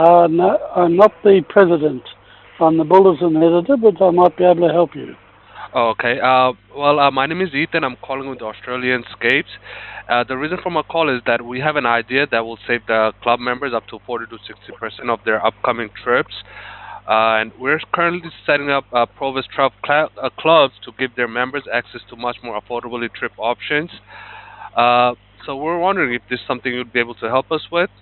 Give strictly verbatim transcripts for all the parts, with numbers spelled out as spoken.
Uh, no, I'm not the president. I'm the bulletin editor, but I might be able to help you. Oh, okay. Uh, well, uh, my name is Ethan. I'm calling with Australian Scapes. Uh, the reason for my call is that we have an idea that will save the club members up to forty to sixty percent of their upcoming trips. Uh, and we're currently setting up uh, Provis Travel cl- uh, clubs to give their members access to much more affordable trip options. Uh, so we're wondering if this is something you'd be able to help us with.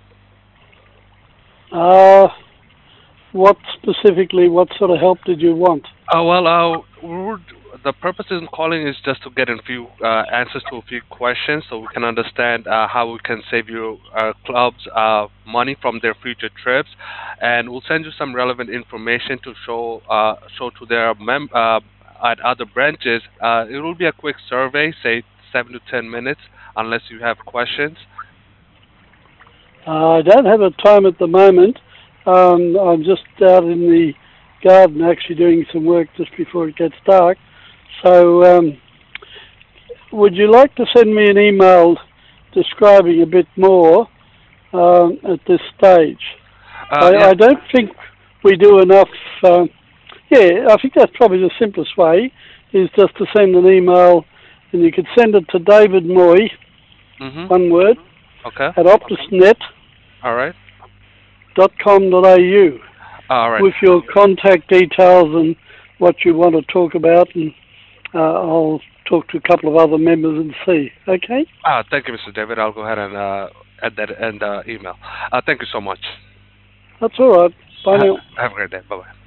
Uh, what specifically, what sort of help did you want? Uh, well, uh, we're, the purpose in calling is just to get a few uh, answers to a few questions, so we can understand uh, how we can save you uh, clubs uh, money from their future trips, and we'll send you some relevant information to show uh, show to their mem uh, at other branches. Uh, it will be a quick survey, say seven to ten minutes, unless you have questions. Uh, I don't have a time at the moment. Um, I'm just out in the garden actually doing some work just before it gets dark. So, um, would you like to send me an email describing a bit more um, at this stage? Uh, I, yeah. I don't think we do enough. Um, yeah, I think that's probably the simplest way is just to send an email, and you could send it to David Moy, Mhm. one word, Okay. at optusnet All right. dot com dot a u All right. with your contact details and what you want to talk about, and uh, I'll talk to a couple of other members and see. Okay? Ah, thank you, Mister David. I'll go ahead and uh, add that in the email. Uh, thank you so much. That's all right. Bye now. Have a great day. Bye bye.